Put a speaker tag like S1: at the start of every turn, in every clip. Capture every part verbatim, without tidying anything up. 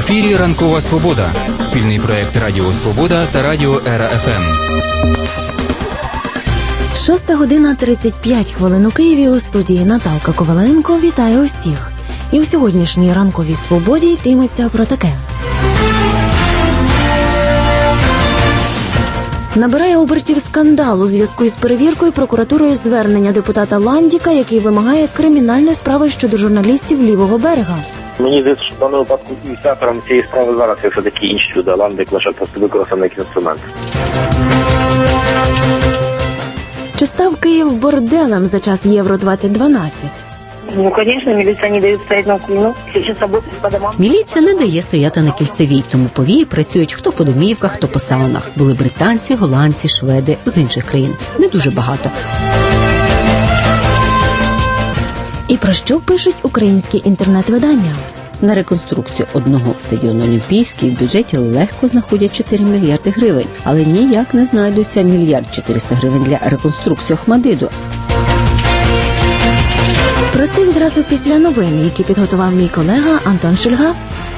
S1: ефірі «Ранкова Свобода» – спільний проєкт Радіо Свобода та Радіо Ера Еф Ем.
S2: Шоста година тридцять п'ять хвилин у Києві. У студії Наталка Коваленко. Вітаю усіх. І у сьогоднішній «Ранковій Свободі» йтиметься про таке. Набирає обертів скандал у зв'язку із перевіркою прокуратурою звернення депутата Ландіка, який вимагає кримінальної справи щодо журналістів лівого берега.
S3: Мені здається, що в даному випадку ініціатором цієї справи зараз є все-таки інші люди, а Ландик лише просто використаний як інструмент.
S2: Чи став Київ борделем за час Євро двадцять дванадцять?
S4: Ну, конечно, милиция не дает стоять на кульну. Сейчас работают по домам.
S5: Міліція не дає стояти на кільцевій, тому повії працюють хто по домівках, хто по саунах. Були британці, голландці, шведи з інших країн. Не дуже багато.
S2: І про що пишуть українські інтернет-видання?
S5: На реконструкцію одного стадіону Олімпійський в бюджеті легко знаходять чотири мільярди гривень, але ніяк не знайдуться мільярд чотириста гривень для реконструкції Охмадиту.
S2: Про це відразу після новин, які підготував мій колега Антон Шульга.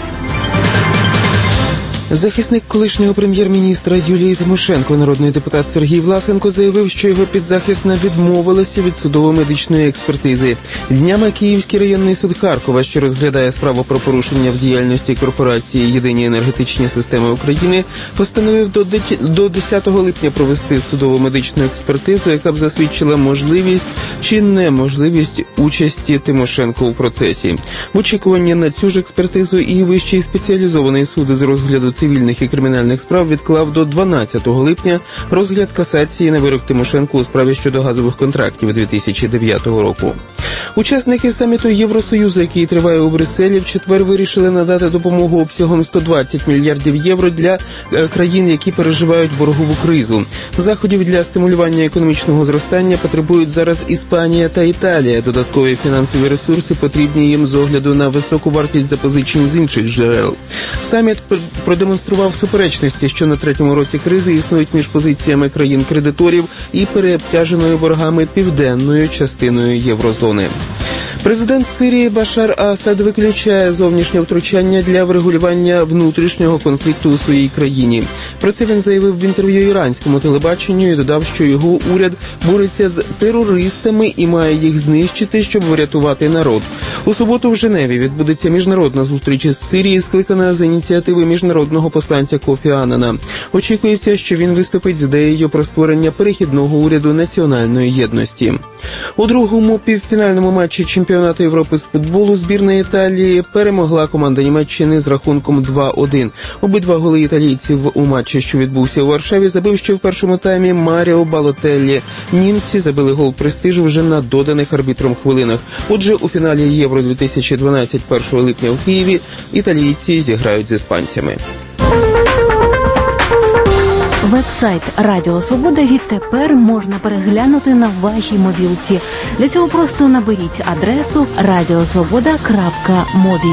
S6: Захисник колишнього прем'єр-міністра Юлії Тимошенко, народний депутат Сергій Власенко, заявив, що його підзахисна відмовилася від судово-медичної експертизи. Днями Київський районний суд Харкова, що розглядає справу про порушення в діяльності корпорації «Єдині енергетичні системи України», постановив до десятого липня провести судово-медичну експертизу, яка б засвідчила можливість чи неможливість участі Тимошенко у процесі. В очікуванні на цю ж експертизу і Вищий спеціалізований суд з розгляду цивільних і кримінальних справ відклав до дванадцятого липня розгляд касації на вирок Тимошенко у справі щодо газових контрактів дві тисячі дев'ятого року. Учасники саміту Євросоюзу, який триває у Брюсселі, в четвер вирішили надати допомогу обсягом сто двадцять мільярдів євро для країн, які переживають боргову кризу. Заходів для стимулювання економічного зростання потребують зараз Іспанія та Італія. Додаткові фінансові ресурси потрібні їм з огляду на високу вартість запозичень з інших джерел. Саміт продемонстрував суперечності, що на третьому році кризи існують між позиціями країн-кредиторів і переобтяженою боргами південною частиною єврозони. Президент Сирії Башар Асад виключає зовнішнє втручання для врегулювання внутрішнього конфлікту у своїй країні. Про це він заявив в інтерв'ю іранському телебаченню і додав, що його уряд бореться з терористами і має їх знищити, щоб врятувати народ. У суботу в Женеві відбудеться міжнародна зустріч із Сирії, скликана з ініціативи міжнародного посланця Кофі Аннана. Очікується, що він виступить з ідеєю про створення перехідного уряду національної єдності. У другому півфінальному матчі чемпіонату Європи з футболу збірна Італії перемогла команда Німеччини з рахунком два один. Обидва голи італійців у матчі, що відбувся у Варшаві, забив ще в першому таймі Маріо Балотеллі. Німці забили гол престижу вже на доданих арбітром хвилинах. Отже, у фіналі Євро дві тисячі дванадцять першого липня в Києві італійці зіграють з іспанцями.
S7: Веб-сайт Радіо Свобода відтепер можна переглянути на вашій мобілці. Для цього просто наберіть адресу радіосвобода крапка мобі.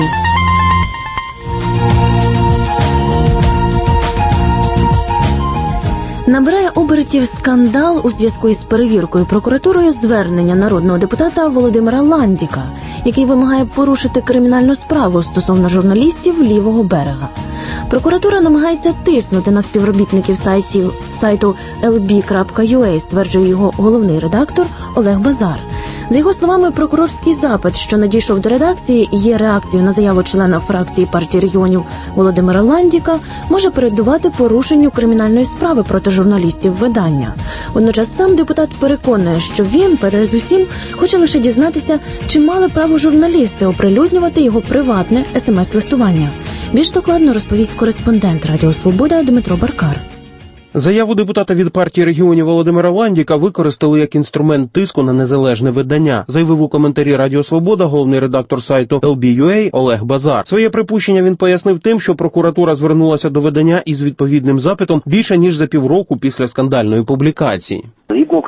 S2: Набирає обертів скандал у зв'язку із перевіркою прокуратурою звернення народного депутата Володимира Ландіка, який вимагає порушити кримінальну справу стосовно журналістів лівого берега. Прокуратура намагається тиснути на співробітників сайтів, сайту ел бі крапка ю а, стверджує його головний редактор Олег Базар. За його словами, прокурорський запит, що надійшов до редакції, є реакцією на заяву члена фракції партії регіонів Володимира Ландіка, може передувати порушенню кримінальної справи проти журналістів видання. Водночас сам депутат переконує, що він, передусім, хоче лише дізнатися, чи мали право журналісти оприлюднювати його приватне смс-листування. Більш докладно розповість кореспондент Радіо Свобода Дмитро Баркар.
S8: Заяву депутата від партії регіонів Володимира Ландіка використали як інструмент тиску на незалежне видання, заявив у коментарі Радіо Свобода головний редактор сайту ел бі ю а Олег Базар. Своє припущення він пояснив тим, що прокуратура звернулася до видання із відповідним запитом більше ніж за півроку після скандальної публікації.
S3: Згідно українського законодавства,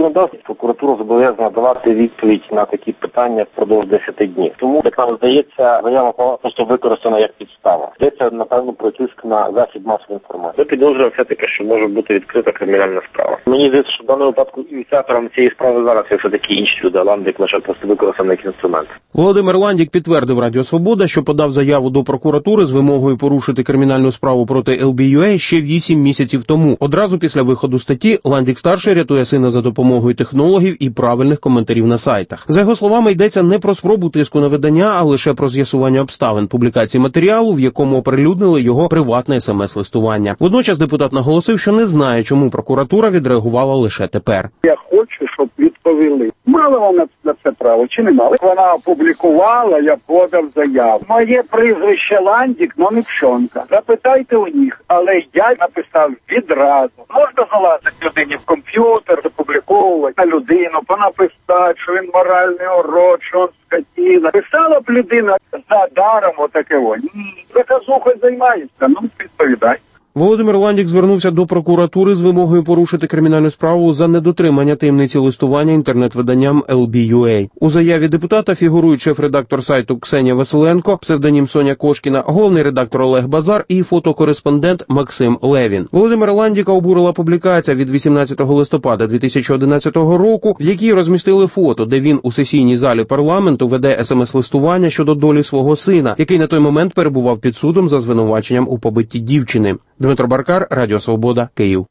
S3: законодавстві прокуратура зобов'язана давати відповідь на такі питання впродовж десяти днів. Тому, як нам здається, заява просто використана як підстава. Йдеться, напевно, про тиск на засіб масової інформації. Ми підозрюємо все-таки, що може бути відкрита кримінальна справа. Мені здається, що в даному випадку ініціатором цієї справи зараз є все-таки інші люди, а Ландик лише просто використаний як інструмент.
S8: Володимир Ландік підтвердив Радіо Свобода, що подав заяву до прокуратури з вимогою порушити кримінальну справу проти ел бі ю ей ще вісім місяців тому. Одразу після виходу статті Ландік-старший рятує сина за допомогою технологів і правильних коментарів на сайтах. За його словами, йдеться не про спробу тиску на видання, а лише про з'ясування обставин публікації матеріалу, в якому оприлюднили його приватне смс-листування. Водночас депутат наголосив, що не знає, чому прокуратура відреагувала лише тепер.
S9: Я хочу, щоб відповіли. Мала вона на це право чи не мала? Вона опублікувала, я подав заяву. Моє прізвище Ландік, но не Пшонка. Запитайте у них, але я написав відразу. Можна залазити людині в комп'ютер, опубліковувати на людину, понаписати, що він моральний урод, що він скотина. Писала б людина за даром отаке о. Ні, заказухою займається, ну відповідай.
S8: Володимир Ландік звернувся до прокуратури з вимогою порушити кримінальну справу за недотримання таємниці листування інтернет-виданням ел бі ю ей. У заяві депутата фігурують шеф-редактор сайту Ксенія Василенко, псевдонім Соня Кошкіна, головний редактор Олег Базар і фотокореспондент Максим Левін. Володимира Ландіка обурила публікація від вісімнадцятого листопада дві тисячі одинадцятого року, в якій розмістили фото, де він у сесійній залі парламенту веде смс-листування щодо долі свого сина, який на той момент перебував під судом за звинуваченням у побитті дівчини. Дмитро Баркар, Радіо Свобода, Київ.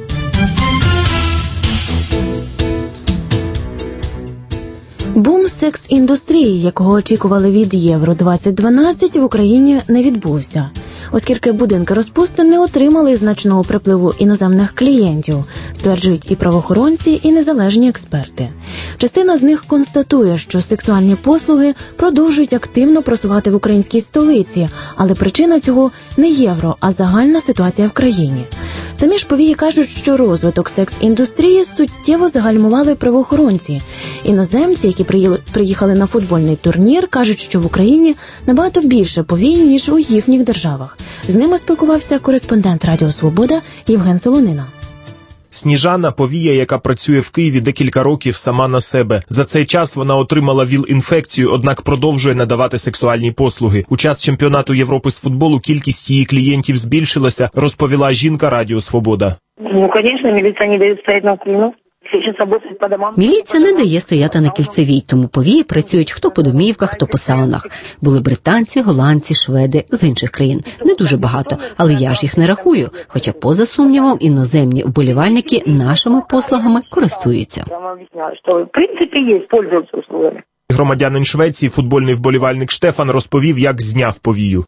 S2: Бум секс-індустрії, якого очікували від Євро двадцять дванадцять, в Україні не відбувся, оскільки будинки розпусти не отримали значного припливу іноземних клієнтів, стверджують і правоохоронці, і незалежні експерти. Частина з них констатує, що сексуальні послуги продовжують активно просувати в українській столиці, але причина цього не євро, а загальна ситуація в країні. Самі ж повії кажуть, що розвиток секс-індустрії суттєво загальмували правоохоронці. Іноземці, які приїхали на футбольний турнір, кажуть, що в Україні набагато більше повій, ніж у їхніх державах. З ними спілкувався кореспондент Радіо Свобода Євген Солонина.
S10: Сніжана – повія, яка працює в Києві декілька років сама на себе. За цей час вона отримала ВІЛ-інфекцію, однак продовжує надавати сексуальні послуги. У час чемпіонату Європи з футболу кількість її клієнтів збільшилася, розповіла жінка Радіо Свобода.
S4: Ну, звісно, міліція не дає стояти на Україну.
S5: Міліція не дає стояти на Кільцевій, тому повії працюють хто по домівках, хто по саунах. Були британці, голландці, шведи з інших країн. Не дуже багато, але я ж їх не рахую. Хоча, поза сумнівом, іноземні вболівальники нашими послугами користуються.
S4: Я вам об'ясняю, що в принципі є, пользуються услугами.
S10: Громадянин Швеції, футбольний вболівальник Штефан, розповів, як зняв повію.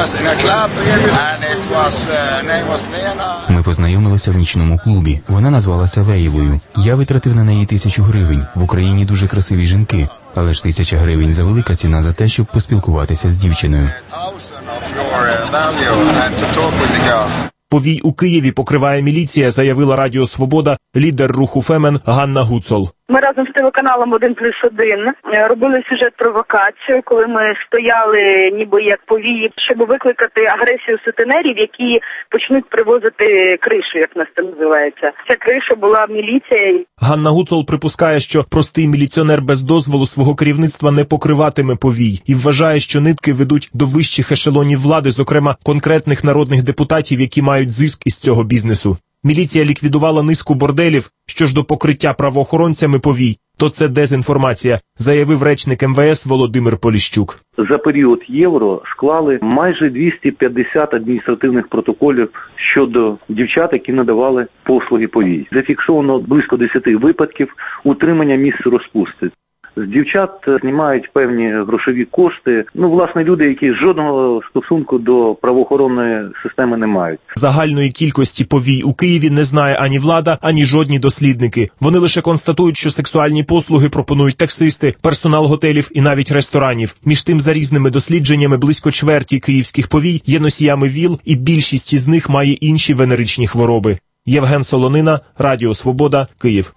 S1: Ми познайомилися в нічному клубі. Вона назвалася Лейлою. Я витратив на неї тисячу гривень. В Україні дуже красиві жінки. Але ж тисяча гривень за велика ціна за те, щоб поспілкуватися з дівчиною.
S10: Повій у Києві покриває міліція, заявила Радіо Свобода лідер руху Фемен Ганна Гуцол.
S4: Ми разом з телеканалом один плюс один робили сюжет-провокацію, коли ми стояли ніби як повії, щоб викликати агресію сутенерів, які почнуть привозити кришу, як нас це називається. Ця криша була міліція.
S10: Ганна Гуцол припускає, що простий міліціонер без дозволу свого керівництва не покриватиме повій і вважає, що нитки ведуть до вищих ешелонів влади, зокрема конкретних народних депутатів, які мають зиск із цього бізнесу. Міліція ліквідувала низку борделів. Що ж до покриття правоохоронцями повій, то це дезінформація, заявив речник ем ве ес Володимир Поліщук.
S11: За період Євро склали майже двісті п'ятдесят адміністративних протоколів щодо дівчат, які надавали послуги повій. Зафіксовано близько десяти випадків утримання місць розпусти. З дівчат знімають певні грошові кошти. Ну, власне, люди, які жодного стосунку до правоохоронної системи не мають.
S10: Загальної кількості повій у Києві не знає ані влада, ані жодні дослідники. Вони лише констатують, що сексуальні послуги пропонують таксисти, персонал готелів і навіть ресторанів. Між тим, за різними дослідженнями, близько чверті київських повій є носіями ВІЛ, і більшість із них має інші венеричні хвороби. Євген Солонина, Радіо Свобода, Київ.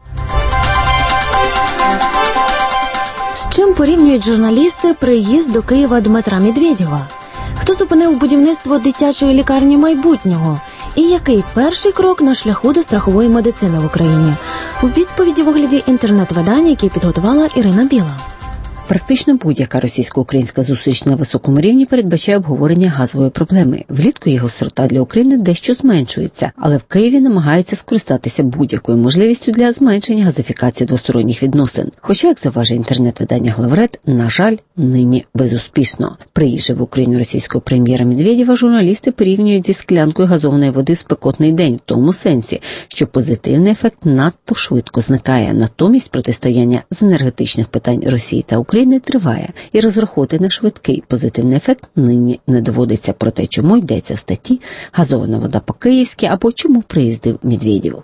S2: З чим порівнюють журналісти приїзд до Києва Дмитра Медведєва? Хто зупинив будівництво дитячої лікарні майбутнього? І який перший крок на шляху до страхової медицини в Україні? У відповіді в огляді інтернет-видання, які підготувала Ірина Біла.
S5: Практично будь-яка російсько-українська зустріч на високому рівні передбачає обговорення газової проблеми. Влітку її гострота для України дещо зменшується, але в Києві намагаються скористатися будь-якою можливістю для зменшення газифікації двосторонніх відносин. Хоча, як заважає інтернет-видання «Главред», на жаль, нині безуспішно. Приїжджав в Україну російського прем'єра Медведєва журналісти порівнюють зі склянкою газованої води в спекотний день, в тому сенсі, що позитивний ефект надто швидко зникає. Натомість протистояння з енергетичних питань Росії та України не триває, і розраховувати на швидкий позитивний ефект нині не доводиться. Про те, чому йдеться в статті «Газована вода по-київськи» або «Чому приїздив Медведєв».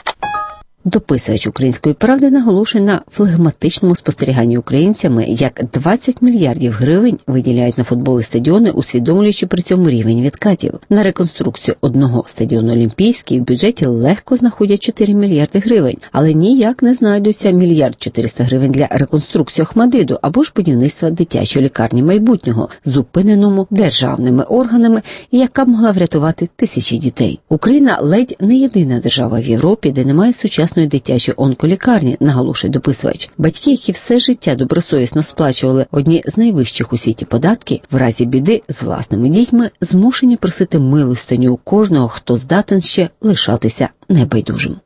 S5: Дописувач «Української правди» наголошує на флегматичному спостеріганні українцями, як двадцять мільярдів гривень виділяють на футбол і стадіони, усвідомлюючи при цьому рівень відкатів. На реконструкцію одного стадіону «Олімпійський» в бюджеті легко знаходять чотири мільярди гривень, але ніяк не знайдуться мільярд чотириста гривень для реконструкції «Охмадиту» або ж будівництва дитячої лікарні майбутнього, зупиненому державними органами, яка могла врятувати тисячі дітей. Україна ледь не єдина держава в Європі, де немає сучасної дитячої онколікарні, наголошує дописувач. Батьки, які все життя добросовісно сплачували одні з найвищих у світі податки, в разі біди з власними дітьми змушені просити милостиню у кожного, хто здатен ще лишатися небайдужим.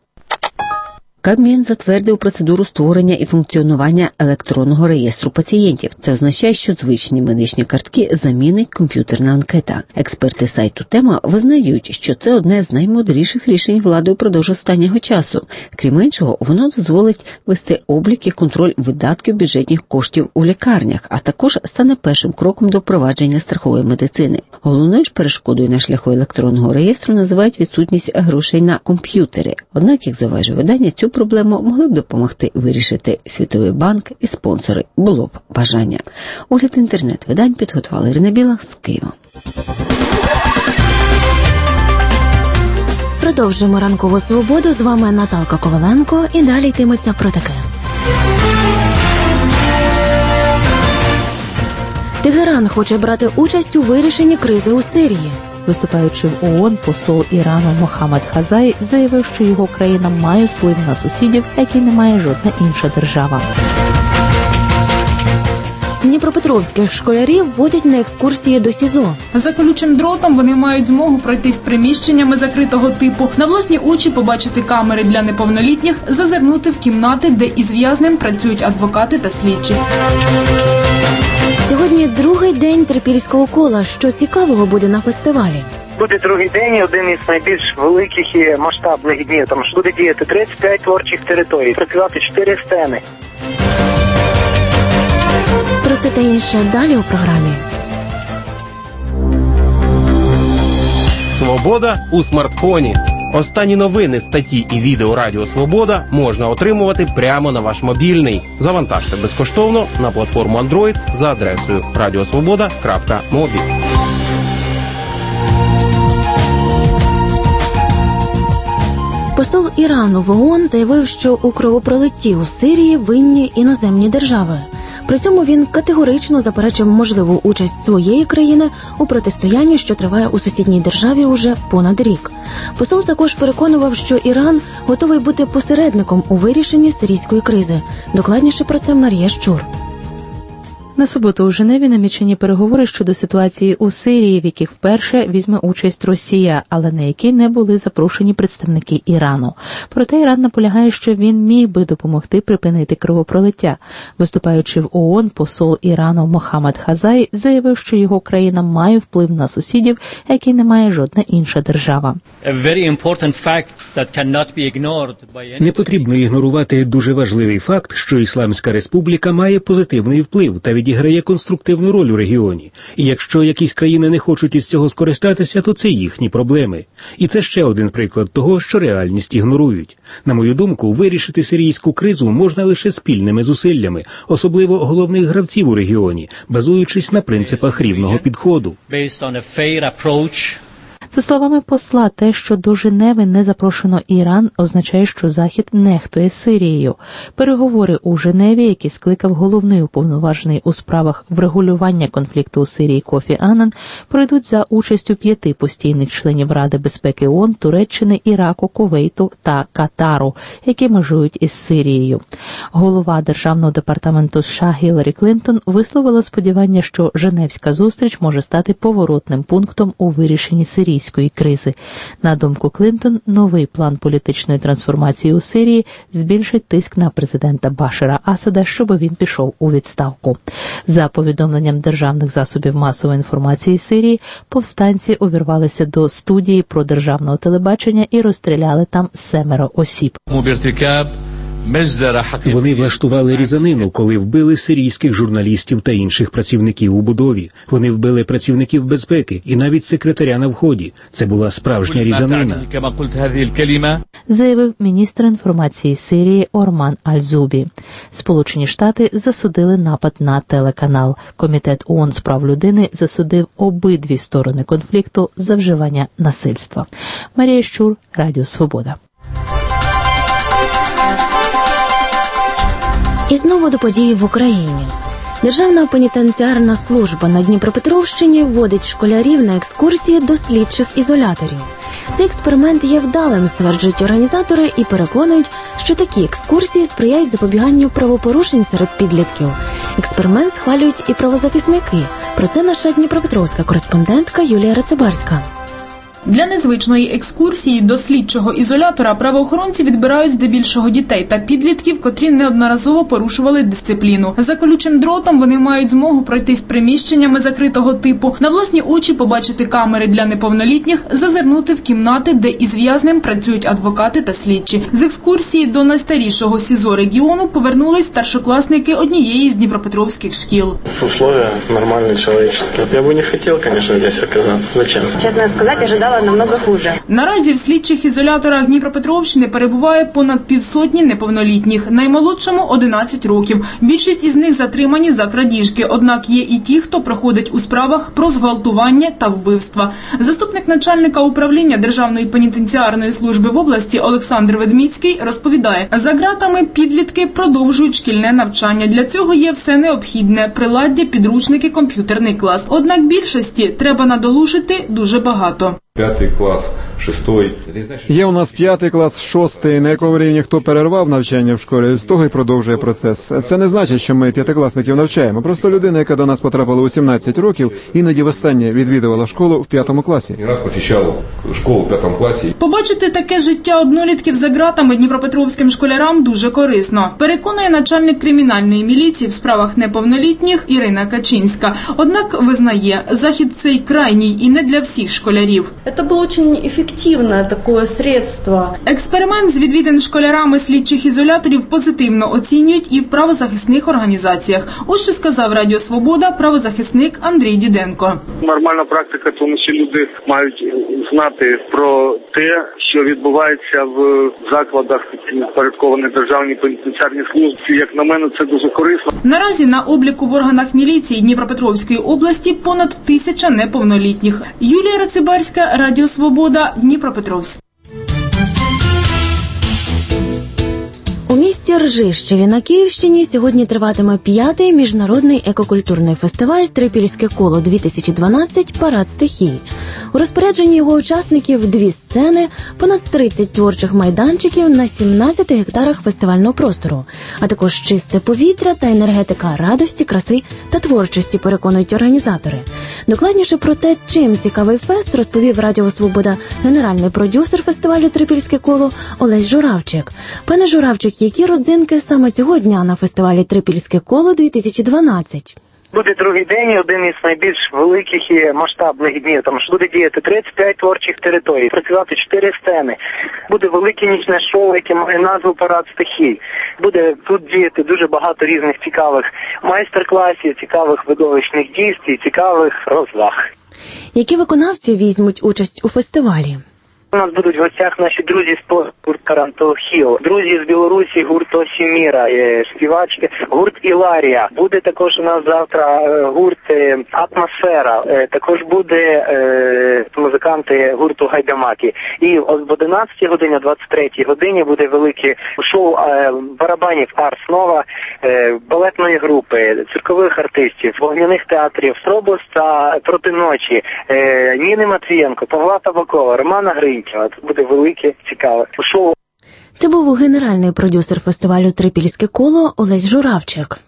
S5: Кабмін затвердив процедуру створення і функціонування електронного реєстру пацієнтів. Це означає, що звичні медичні картки замінить комп'ютерна анкета. Експерти сайту «Тема» визнають, що це одне з наймудріших рішень влади упродовж останнього часу. Крім іншого, воно дозволить вести облік і контроль видатків бюджетних коштів у лікарнях, а також стане першим кроком до впровадження страхової медицини. Головною ж перешкодою на шляху електронного реєстру називають відсутність грошей на комп'ютери. Однак, як заважає видання, цю проблему могли б допомогти вирішити Світовий банк і спонсори, було б бажання. Огляд інтернет-видань підготувала Ірина Біла з Києва.
S2: Продовжуємо ранкову свободу. З вами Наталка Коваленко і далі йтиметься про таке. Тегеран хоче брати участь у вирішенні кризи у Сирії.
S7: Виступаючи в ООН, посол Ірану Мохаммед Хазай заявив, що його країна має вплив на сусідів, який не має жодна інша держава.
S2: Дніпропетровських школярів водять на екскурсії до СІЗО.
S12: За колючим дротом вони мають змогу пройти з приміщеннями закритого типу, на власні очі побачити камери для неповнолітніх, зазирнути в кімнати, де із в'язнем працюють адвокати та слідчі.
S2: Сьогодні другий день трипільського кола. Що цікавого буде на фестивалі?
S13: Буде другий день, один із найбільш великих і масштабних днів. Тому що буде діяти тридцять п'ять творчих територій, працювати чотири сцени.
S2: Про це та інше далі у програмі.
S8: Свобода у смартфоні. Останні новини, статті і відео Радіо Свобода можна отримувати прямо на ваш мобільний. Завантажте безкоштовно на платформу Android за адресою радіосвобода крапка мобі.
S2: Посол Ірану в ООН заявив, що у кровопролитті у Сирії винні іноземні держави. При цьому він категорично заперечив можливу участь своєї країни у протистоянні, що триває у сусідній державі уже понад рік. Посол також переконував, що Іран готовий бути посередником у вирішенні сирійської кризи. Докладніше про це Марія Щур.
S7: На суботу у Женеві намічені переговори щодо ситуації у Сирії, в яких вперше візьме участь Росія, але на які не були запрошені представники Ірану. Проте Іран наполягає, що він міг би допомогти припинити кровопролиття. Виступаючи в ООН, посол Ірану Мохаммед Хазай заявив, що його країна має вплив на сусідів, який не має жодна інша держава.
S14: Не потрібно ігнорувати дуже важливий факт, що Ісламська Республіка має позитивний вплив та відіграє конструктивну роль у регіоні. І якщо якісь країни не хочуть із цього скористатися, то це їхні проблеми. І це ще один приклад того, що реальність ігнорують. На мою думку, вирішити сирійську кризу можна лише спільними зусиллями, особливо головних гравців у регіоні, базуючись на принципах рівного підходу.
S7: За словами посла, те, що до Женеви не запрошено Іран, означає, що Захід нехтує Сирією. Переговори у Женеві, які скликав головний уповноважений у справах врегулювання конфлікту у Сирії Кофі Аннан, пройдуть за участю п'яти постійних членів Ради безпеки ООН, Туреччини, Іраку, Кувейту та Катару, які межують із Сирією. Голова Державного департаменту США Гіларі Клінтон висловила сподівання, що Женевська зустріч може стати поворотним пунктом у вирішенні сирійської кризи. На думку Клінтон, новий план політичної трансформації у Сирії збільшить тиск на президента Башара Асада, щоб він пішов у відставку. За повідомленням державних засобів масової інформації Сирії, повстанці увірвалися до студії про державного телебачення і розстріляли там семеро осіб.
S14: Вони влаштували різанину, коли вбили сирійських журналістів та інших працівників у будові. Вони вбили працівників безпеки і навіть секретаря на вході. Це була справжня різанина.
S7: Заявив міністр інформації Сирії Орман Аль-Зубі. Сполучені Штати засудили напад на телеканал. Комітет ООН з прав людини засудив обидві сторони конфлікту за вживання насильства. Марія Щур, Радіо Свобода.
S2: І знову до події в Україні. Державна пенітенціарна служба на Дніпропетровщині вводить школярів на екскурсії до слідчих ізоляторів. Цей експеримент є вдалим, стверджують організатори, і переконують, що такі екскурсії сприяють запобіганню правопорушень серед підлітків. Експеримент схвалюють і правозахисники. Про це наша дніпропетровська кореспондентка Юлія Рацибарська.
S12: Для незвичної екскурсії до слідчого ізолятора правоохоронці відбирають здебільшого дітей та підлітків, котрі неодноразово порушували дисципліну. За колючим дротом вони мають змогу пройтись приміщеннями закритого типу, на власні очі побачити камери для неповнолітніх, зазирнути в кімнати, де із в'язнем працюють адвокати та слідчі. З екскурсії до найстарішого СІЗО регіону повернулись старшокласники однієї з дніпропетровських шкіл.
S15: Условия нормальні, чоловічні. Я б не хотів, звісно, здесь оказатися. Зачем? Чесно сказати, ожидала намного хуже.
S12: Наразі в слідчих ізоляторах Дніпропетровщини перебуває понад півсотні неповнолітніх, наймолодшому – одинадцять років. Більшість із них затримані за крадіжки, однак є і ті, хто проходить у справах про зґвалтування та вбивства. Заступник начальника управління Державної пенітенціарної служби в області Олександр Ведміцький розповідає, за ґратами підлітки продовжують шкільне навчання. Для цього є все необхідне – приладдя, підручники, комп'ютерний клас. Однак більшості треба надолужити дуже багато.
S16: П'ятий клас, шостий.
S17: Є у нас п'ятий клас, шостий, на якому рівні хто перервав навчання в школі, з того і продовжує процес. Це не значить, що ми п'ятикласників навчаємо. Просто людина, яка до нас потрапила у сімнадцять років, іноді востаннє відвідувала школу в п'ятому класі.
S16: Не раз посещав школу в п'ятому класі.
S12: Побачити таке життя однолітків за ґратами дніпропетровським школярам дуже корисно. Переконує начальник кримінальної міліції в справах неповнолітніх Ірина Качинська. Однак визнає, захід цей крайній і не для всіх школярів.
S18: Це було дуже ефективне таке средство.
S12: Експеримент з відвідин школярами слідчих ізоляторів позитивно оцінюють і в правозахисних організаціях. Ось що сказав Радіо Свобода правозахисник Андрій Діденко.
S19: Нормальна практика, тому що люди мають знати про те, що відбувається в закладах, підпорядкованих державній пенітенціарній службі. Як на мене, це дуже корисно.
S12: Наразі на обліку в органах міліції Дніпропетровської області понад тисяча неповнолітніх. Юлія Рацибарська, Радіо Свобода, Дніпропетровськ.
S2: У місті Ржищеві на Київщині сьогодні триватиме п'ятий міжнародний екокультурний фестиваль «Трипільське коло-дві тисячі дванадцять. Парад стихій». У розпорядженні його учасників дві сцени, понад тридцять творчих майданчиків на сімнадцяти гектарах фестивального простору, а також чисте повітря та енергетика радості, краси та творчості, переконують організатори. Докладніше про те, чим цікавий фест, розповів Радіо Свобода генеральний продюсер фестивалю «Трипільське коло» Олесь Журавчик. Пане Журавчик, які родзинки саме цього дня на фестивалі «Трипільське коло-дві тисячі дванадцять»?
S13: Буде другий день, один із найбільш великих і масштабних днів, тому що буде діяти тридцять п'ять творчих територій, працювати чотири сцени. Буде велике нічне шоу, яке має назву «Парад стихій». Буде тут діяти дуже багато різних цікавих майстер-класів, цікавих видовищних дійств і цікавих розваг.
S2: Які виконавці візьмуть участь у фестивалі?
S13: У нас будуть в гостях наші друзі з гурт Карантохіл, друзі з Білорусі, гурт Осіміра, співачки, гурт Іларія. Буде також у нас завтра гурт Атмосфера, також буде музиканти гурту Гайдамаки. І в одинадцятій годині, о двадцять третій годині буде велике шоу барабанів Арс Нова, балетної групи, циркових артистів, вогняних театрів Стробос та Проти ночі, Ніни Матвієнко, Павла Табакова, Романа Гринь. Це буде велике, цікаве шоу.
S2: Це був генеральний продюсер фестивалю «Трипільське коло» Олесь Журавчик.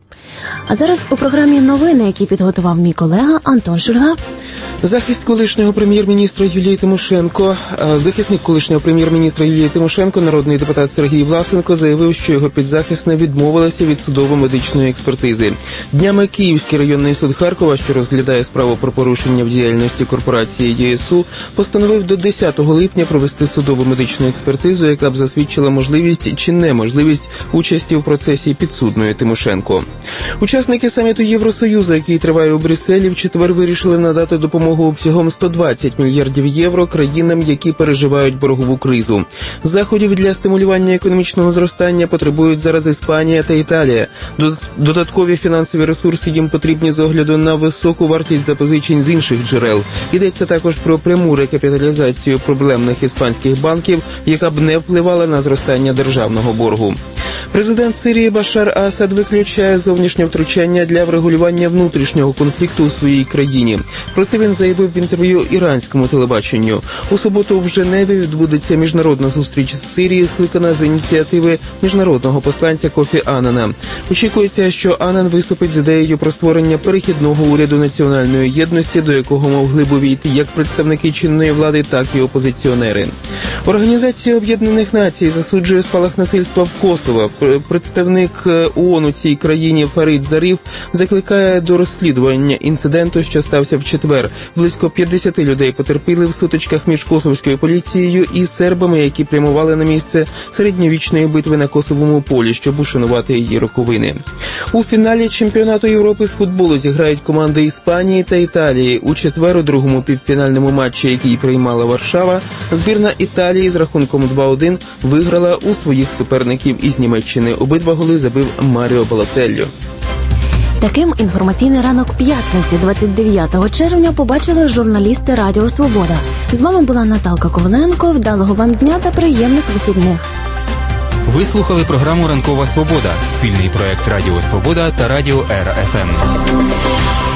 S2: А зараз у програмі новини, які підготував мій колега Антон Шульга.
S6: Захист колишнього прем'єр-міністра Юлії Тимошенко. Захисник колишнього прем'єр-міністра Юлії Тимошенко, народний депутат Сергій Власенко, заявив, що його підзахисна відмовилася від судово-медичної експертизи. Днями Київський районний суд Харкова, що розглядає справу про порушення в діяльності корпорації ЄСУ, постановив до десятого липня провести судово-медичну експертизу, яка б засвідчила можливість чи неможливість участі в процесі підсудної Тимошенко. Учасники саміту Євросоюзу, який триває у Брюсселі, в четвер вирішили надати допомогу обсягом сто двадцять мільярдів євро країнам, які переживають боргову кризу. Заходів для стимулювання економічного зростання потребують зараз Іспанія та Італія. Додаткові фінансові ресурси їм потрібні з огляду на високу вартість запозичень з інших джерел. Йдеться також про пряму рекапіталізацію проблемних іспанських банків, яка б не впливала на зростання державного боргу. Президент Сирії Башар Асад виключає зовнішнє втручання для врегулювання внутрішнього конфлікту у своїй країні. Про це він заявив в інтерв'ю іранському телебаченню. У суботу в Женеві відбудеться міжнародна зустріч з Сирії, скликана з ініціативи міжнародного посланця Кофі Аннана. Очікується, що Аннан виступить з ідеєю про створення перехідного уряду національної єдності, до якого могли б увійти як представники чинної влади, так і опозиціонери. Організація Об'єднаних Націй засуджує спалах насильства в Косово. Представник ООН у цій країні Фарид Зариф закликає до розслідування інциденту, що стався в четвер. Близько п'ятдесят людей потерпіли в сутичках між косовською поліцією і сербами, які прямували на місце середньовічної битви на Косовому полі, щоб ушанувати її роковини. У фіналі чемпіонату Європи з футболу зіграють команди Іспанії та Італії. У четвер у другому півфінальному матчі, який приймала Варшава, збірна Італії з рахунком два один виграла у своїх суперників із Німеччини. Обидва голи забив Маріо Балотелло.
S2: Таким інформаційний ранок п'ятниці, двадцять дев'ятого червня, побачили журналісти Радіо Свобода. З вами була Наталка Коваленко. Вдалого вам дня та приємних вихідних.
S1: Ви слухали програму «Ранкова Свобода» – спільний проект Радіо Свобода та Радіо Р Ф М.